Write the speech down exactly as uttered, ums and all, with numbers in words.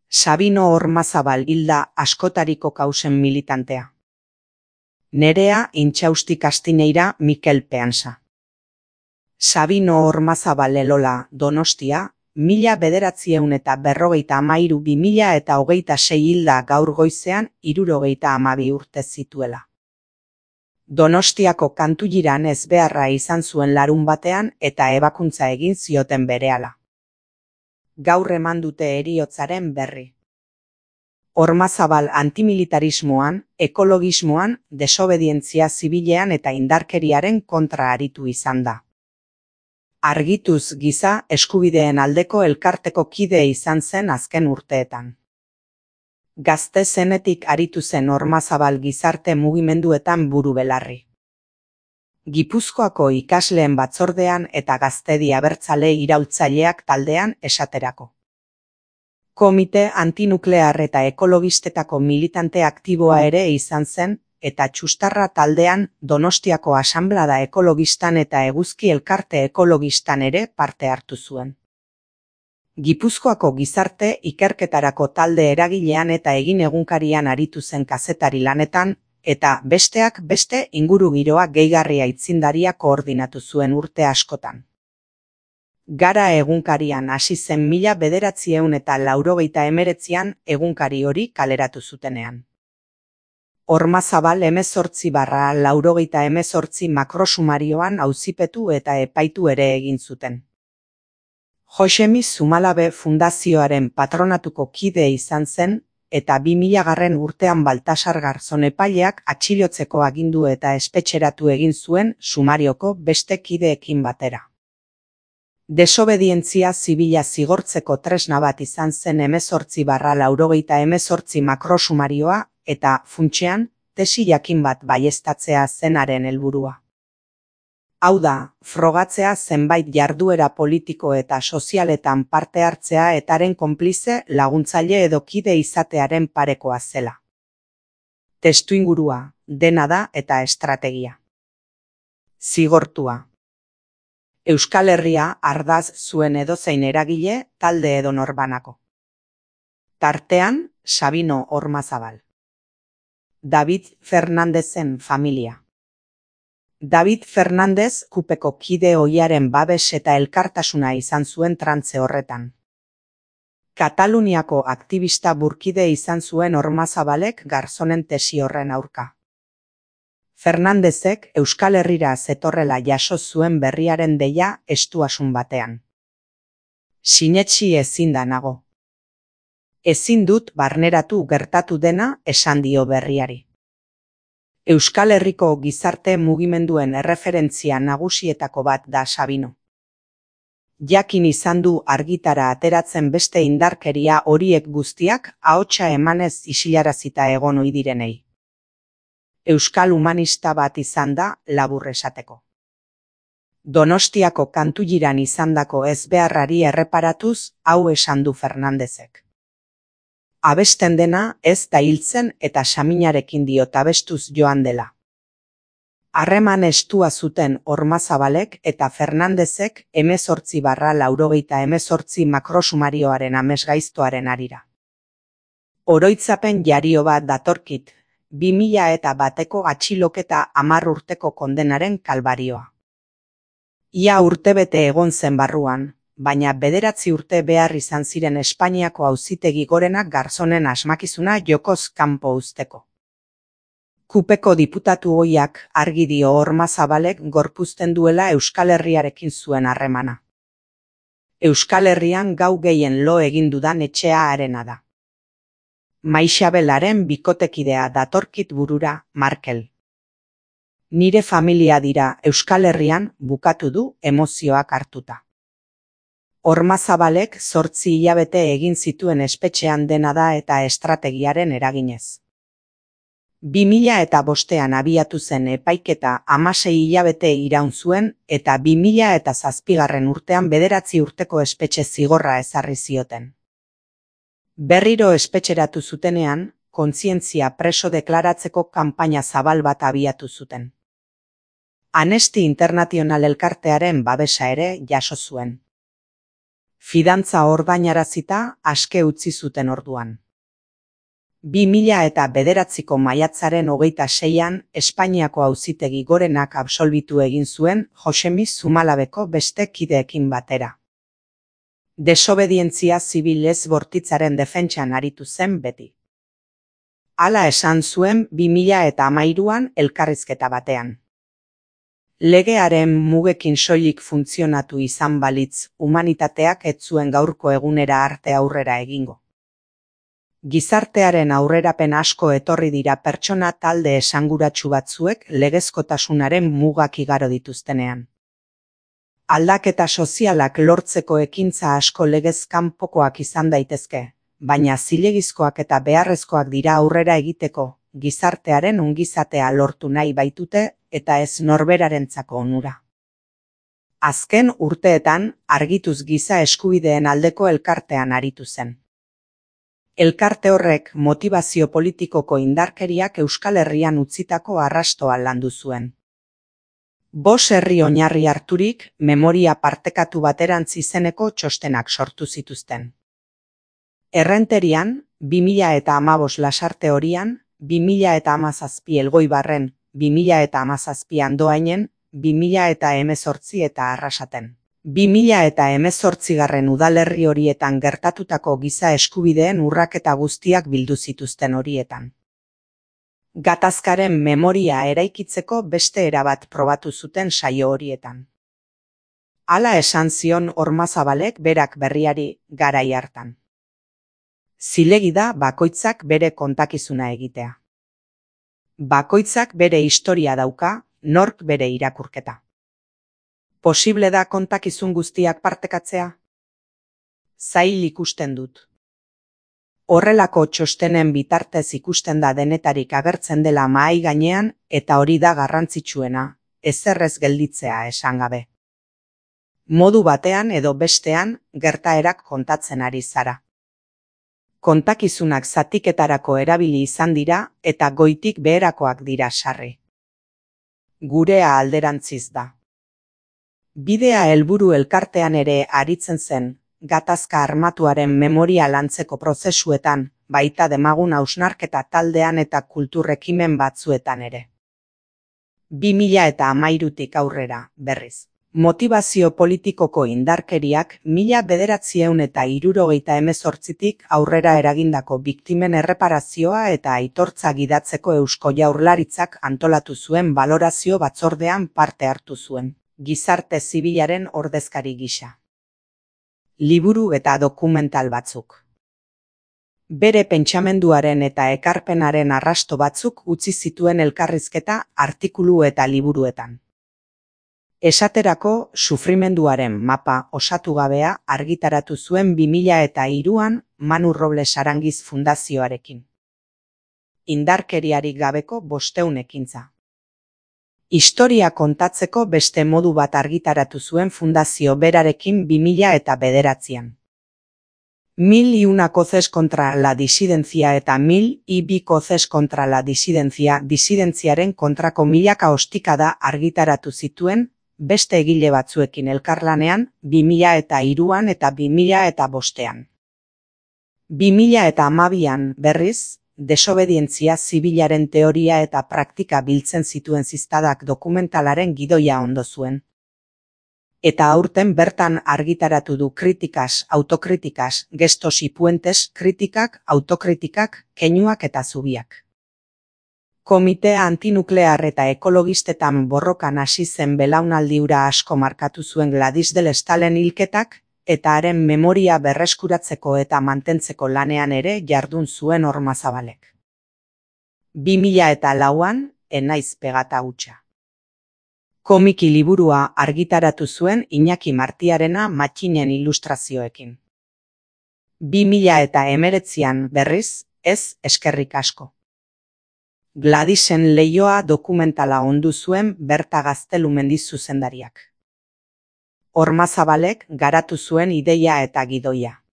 Sabino Ormazabal hilda askotariko kausen militantea. Nerea Intxausti Kastineira Mikel Peansa. Sabino Ormazabal Elola Donostia, mila bederatzieun eta berrogeita hamairu bi mila eta hogeita sei hilda gaur goizean hirurogeita hamabi urte zituela. Donostiako kantujiran ezbeharra izan zuen larun batean eta ebakuntza egin zioten berehala. Gaur eman dute heriotzaren berri. Ormazabal antimilitarismoan, ekologismoan, desobedientzia zibilean eta indarkeriaren kontra aritu izan da. Argituz giza eskubideen aldeko elkarteko kide izan zen azken urteetan. Gazte zenetik aritu zen Ormazabal gizarte mugimenduetan buru belarri. Gipuzkoako ikasleen batzordean eta Gaztedi Abertzale iraultzaileak taldean esaterako. Komite antinuklear eta ekologistetako militante aktiboa ere izan zen, eta Txustarra taldean Donostiako Asanblada Ekologistan eta Eguzki Elkarte Ekologistan ere parte hartu zuen. Gipuzkoako gizarte ikerketarako talde eragilean eta egin egunkarian aritu zen kazetari lanetan, eta besteak beste ingurugiroa gehigarria aitzindaria koordinatu zuen urte askotan. Gara egunkarian hasi zen mila bederatzieun eta laurogeita hemeretzian egunkari hori kaleratu zutenean. Ormazabal hemezortzi barra laurogeita hemezortzi makrosumarioan auzipetu eta epaitu ere egin zuten. Josemi Zumalabe Fundazioaren patronatuko kide izan zen, eta bi milagarren urtean Baltasar Garzon epaileak atxilotzeko agindu eta espetxeratu egin zuen sumarioko beste kideekin batera. Desobedientzia zibila zigortzeko tresna bat izan zen hemezortzi barra laurogeita hemezortzi makrosumarioa eta, funtsean, tesi jakin bat baieztatzea zenaren helburua. Hau da, frogatzea zenbait jarduera politiko eta sozialetan parte hartzea etaren konplize, laguntzaile edo kide izatearen parekoa zela. Testuingurua, dena da eta estrategia. Zigortua. Euskal Herria ardaz zuen edozein eragile, talde edo norbanako. Tartean, Sabino Ormazabal. David Fernandezen familia. David Fernandez kupeko kide ohiaren babes eta elkartasuna izan zuen trantze horretan. Kataluniako aktivista burkide izan zuen Ormazabalek Garzonen tesi horren aurka. Fernandezek Euskal Herrira zetorrela jaso zuen berriaren deia estuasun batean. Sinetsi ezin da nago. Ezin dut barneratu gertatu dena esan dio berriari. Euskal Herriko gizarte mugimenduen erreferentzia nagusietako bat da Sabino. Jakin izan du argitara ateratzen beste indarkeria horiek guztiak ahotsa emanez isilarazita egon ohi direnei. Euskal humanista bat izan da labur esateko. Donostiako kantujiran izandako ezbeharrari erreparatuz hau esan du Fernandezek. Abesten dena ez da hiltzen eta saminarekin diot abestuz joan dela. Harreman estua zuten Ormazabalek eta Fernandezek hemezortzi barra laurogeita hemezortzi makrosumarioaren amesgaiztoaren harira. Oroitzapen jario bat datorkit, bi mila eta bateko atxiloketa hamar urteko kondenaren kalbarioa. Ia urtebete egon zen barruan, baina bederatzi urte behar izan ziren Espainiako auzitegi gorenak Garzonen asmakizuna jokoz kanpo uzteko. Kupeko diputatu ohiak argi dio Ormazabalek gorpuzten duela Euskal Herriarekin zuen harremana. Euskal Herrian gau gehien lo egin dudan etxea harena da. Maixabelaren bikotekidea datorkit burura, Markel. Nire familia dira Euskal Herrian, bukatu du emozioak hartuta. Ormazabalek zortzi hilabete egin zituen espetxean dena da eta estrategiaren eraginez. Bi mila eta bostean abiatu zen epaiketa hamasei hilabete iraun zuen eta bi mila eta zazpigarren urtean bederatzi urteko espetxe zigorra ezarri zioten. Berriro espetxeratu zutenean, kontzientzia preso deklaratzeko kanpaina zabal bat abiatu zuten. Amnesty International elkartearen babesa ere jaso zuen. Fidantza ordainarazita aske utzi zuten orduan. bi mila eta bederatziko maiatzaren hogeita seian Espainiako Auzitegi Gorenak absolbitu egin zuen Josemi Zumalabeko beste kideekin batera. Desobedientzia zibilez bortitzaren defentsan aritu zen beti. Hala esan zuen bi mila eta hamairuan elkarrizketa batean. Legearen mugekin soilik funtzionatu izan balitz, humanitateak ez zuen gaurko egunera arte aurrera egingo. Gizartearen aurrerapen asko etorri dira pertsona talde esanguratsu batzuek legezkotasunaren mugak igaro dituztenean. Aldaketa sozialak lortzeko ekintza asko legez kanpokoak izan daitezke, baina zilegizkoak eta beharrezkoak dira aurrera egiteko, gizartearen ongizatea lortu nahi baitute eta ez norberarentzako onura. Azken urteetan argituz giza eskubideen aldeko elkartean aritu zen. Elkarte horrek motivazio politikoko indarkeriak Euskal Herrian utzitako arrastoa landu zuen. Bost herri oinarri harturik, memoria partekatu baterantz izeneko txostenak sortu zituzten. Errenterian, bi mila eta hamabost Lasarte Horian, bi mila eta hamazazpi Elgoibarren, bi mila eta hamazazpi Andoainen, bi mila eta hemezortzi eta Arrasaten. bi mila eta hemezortzigarren udalerri horietan gertatutako giza eskubideen urraketa guztiak bildu zituzten horietan. Gatazkaren memoria eraikitzeko beste erabat probatu zuten saio horietan. Hala esan zion Ormazabalek berak berriari garai hartan. Zilegi da bakoitzak bere kontakizuna egitea. Bakoitzak bere historia dauka, nork bere irakurketa. Posible da kontakizun guztiak partekatzea? Zail ikusten dut. Horrelako txostenen bitartez ikusten da denetarik agertzen dela mahai gainean eta hori da garrantzitsuena, ezerrez gelditzea esan gabe. Modu batean edo bestean gertaerak kontatzen ari zara. Kontakizunak zatiketarako erabili izan dira eta goitik beherakoak dira sarri. Gurea alderantziz da. Bidea helburu elkartean ere aritzen zen, gatazka armatuaren memoria lantzeko prozesuetan, baita demagun hausnarketa taldean eta kulturrekimen batzuetan ere. bi mila eta hamairutik aurrera, berriz. Motivazio politikoko indarkeriak mila bederatziehun eta hirurogeita hemezortzitik aurrera eragindako biktimen erreparazioa eta aitortza gidatzeko Eusko Jaurlaritzak antolatu zuen balorazio batzordean parte hartu zuen. Gizarte zibilaren ordezkari gisa. Liburu eta dokumental batzuk. Bere pentsamenduaren eta ekarpenaren arrasto batzuk utzi zituen elkarrizketa, artikulu eta liburuetan. Esaterako, sufrimenduaren mapa osatu gabea argitaratu zuen bi mila eta hiruan Manu Robles Arangiz Fundazioarekin. Indarkeriarik gabeko bostehun ekintza. Historia kontatzeko beste modu bat argitaratu zuen fundazio berarekin bi mila eta bederatzian. Mil y una coces contra la disidencia eta mil y bi coces contra la disidencia disidentziaren kontrako milaka ostikada argitaratu zituen beste egile batzuekin elkarlanean bi mila eta hiruan eta bi mila eta bostean. bi mila eta hamabian berriz, desobedientzia zibilaren teoria eta praktika biltzen zituen ziztadak dokumentalaren gidoia ondo zuen. Eta aurten bertan argitaratu du kritikaz, autokritikaz, gestos y puentes, kritikak, autokritikak, keinuak eta zubiak. Komite antinuklear eta ekologistetan borrokan hasi zen belaunaldi hura asko markatu zuen Gladys del Estalen hilketak, eta haren memoria berreskuratzeko eta mantentzeko lanean ere jardun zuen Ormazabalek. bi mila eta lauan, Enaiz pegata hutsa. Komiki liburua argitaratu zuen Iñaki Martiarena matxinen ilustrazioekin. bi mila eta hemeretzian berriz, ez eskerrik asko. Gladysen Leioa dokumentala ondu zuen Berta Gaztelumendi zuzendariak. Ormazabalek garatu zuen ideia eta gidoia.